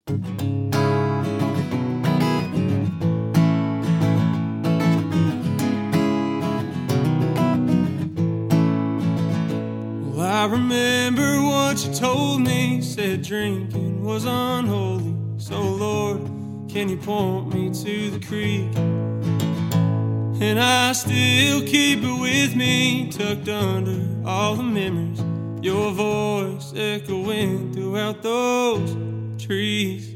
Well, I remember what you told me, said drinking was unholy. So Lord, can you point me to the creek? And I still keep it with me, tucked under all the memories, your voice echoing throughout those trees.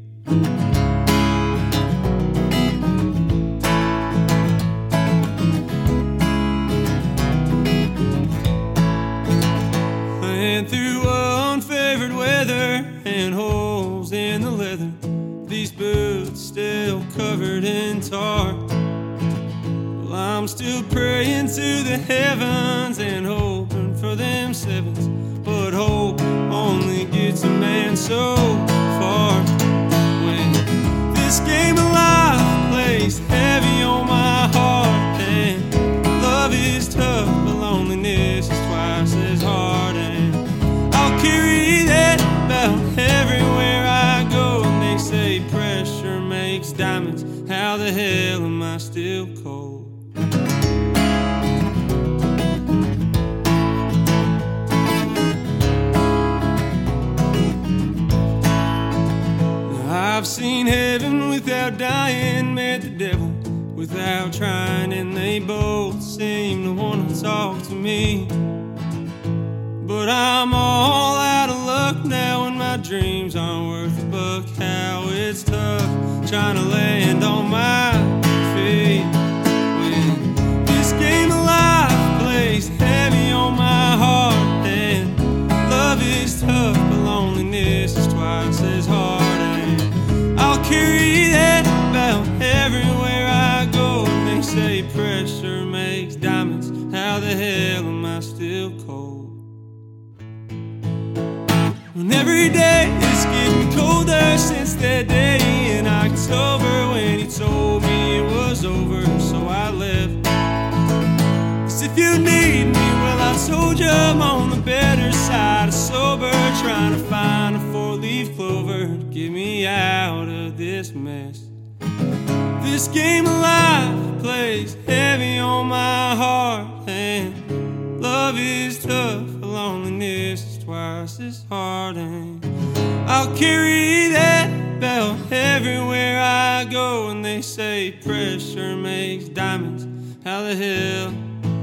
And through unfavored weather and holes in the leather, these boots still covered in tar. Well, I'm still praying to the heavens and hoping for them sevens, but hope only gets a man so far. When this game of life plays heavy on my heart, and love is tough, but loneliness is twice as hard. And I'll carry that belt everywhere I go. And they say pressure makes diamonds. How the hell am I still cold? I've seen heaven without dying, met the devil without trying, and they both seem to want to talk to me. But I'm all out of luck now, and my dreams aren't worth a buck. How it's tough trying to land on my feet when this game of life plays heavy on my heart. And love is tough, but loneliness is twice as hard. I'll carry that belt everywhere I go. And they say pressure makes diamonds. How the hell am I still cold? When every day is getting colder since that day in October when he told me it was over, so I left. 'Cause if you need me, well, I told you I'm on the better side of sober, trying to find a four-leaf clover to get me out of this mess. This game of life plays heavy on my heart, and love is tough, loneliness is twice as hard. And I'll carry that belt everywhere I go. And they say pressure makes diamonds. How the hell?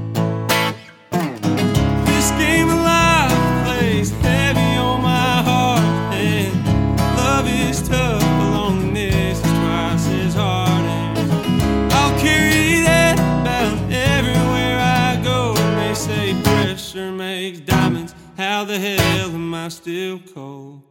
This game of life plays heavy on my heart, and love is tough, but loneliness is twice as hard. And I'll carry that belt everywhere I go. And they say pressure makes diamonds. How the hell am I still cold?